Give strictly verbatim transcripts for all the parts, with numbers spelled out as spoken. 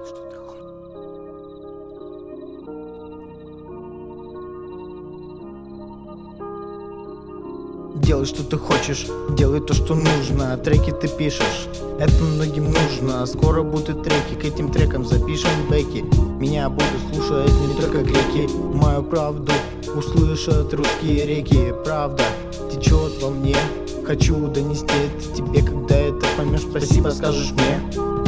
Делай, что ты хочешь, делай то, что нужно. Треки ты пишешь, это многим нужно. Скоро будут треки, к этим трекам запишем бэки. Меня будут слушать не только греки. Мою правду услышат русские реки. Правда течет во мне, хочу донести это тебе. Когда это поймешь, спасибо скажешь мне.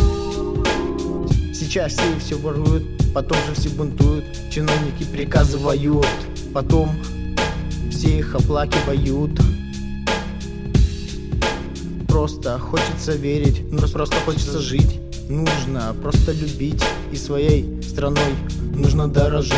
Сейчас все все воруют, потом же все бунтуют. Чиновники приказывают, потом все их оплакивают. Просто хочется верить, но просто хочется жить. Нужно просто любить, и своей страной нужно дорожить.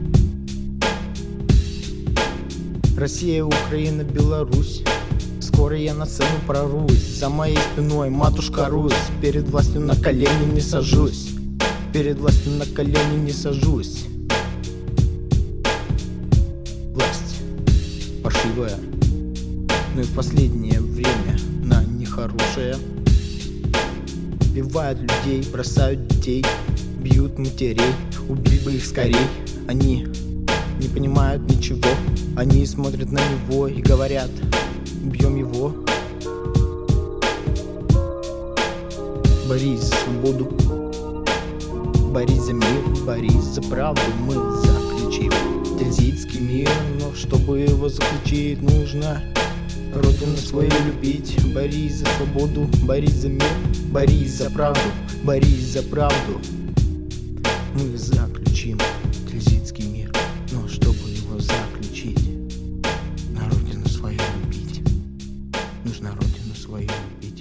Россия, Украина, Беларусь. Скоро я на сцену прорвусь. За моей спиной матушка Русь. Перед властью на колени не сажусь. Перед властью на колени не сажусь. Власть паршивая, но и в последнее время она нехорошая. Убивают людей, бросают детей, бьют матерей. Убили бы их скорей. Они не понимают ничего. Они смотрят на него и говорят: убьем его. Борись за свободу, борись за мир, борись за правду. Мы заключим Тильзитский мир, но чтобы его заключить, нужно родину свою любить. Борись за свободу, борись за мир, борись за правду, борись за правду. Мы заключим Тильзитский мир, но чтобы его заключить, на родину свою любить. Нужно родину свою любить.